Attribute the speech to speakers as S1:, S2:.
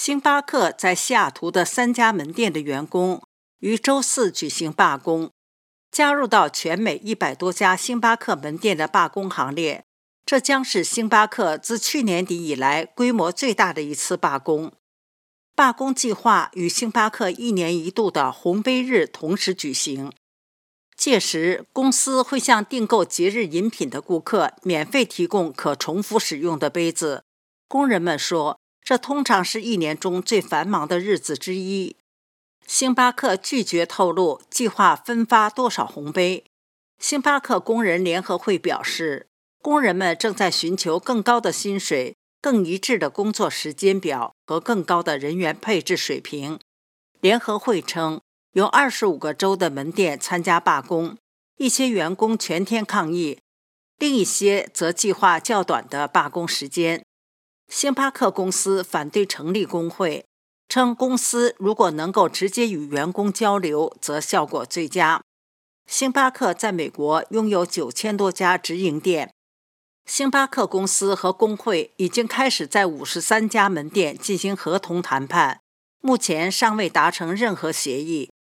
S1: 星巴克在西雅图的3家门店的员工于周四举行罢工，加入到全美100多家星巴克门店的罢工行列。这将是星巴克自去年底以来规模最大的一次罢工。罢工计划与星巴克1年1度的红杯日同时举行，届时公司会向订购节日饮品的顾客免费提供可重复使用的杯子。工人们说，这通常是1年中最繁忙的日子之一。星巴克拒绝透露计划分发多少红杯。星巴克工人联合会表示，工人们正在寻求更高的薪水、更一致的工作时间表和更高的人员配置水平。联合会称，有25个州的门店参加罢工，一些员工全天抗议，另一些则计划较短的罢工时间。星巴克公司反对成立工会，称公司如果能够直接与员工交流，则效果最佳。星巴克在美国拥有9000多家直营店。星巴克公司和工会已经开始在53家门店进行合同谈判，目前尚未达成任何协议。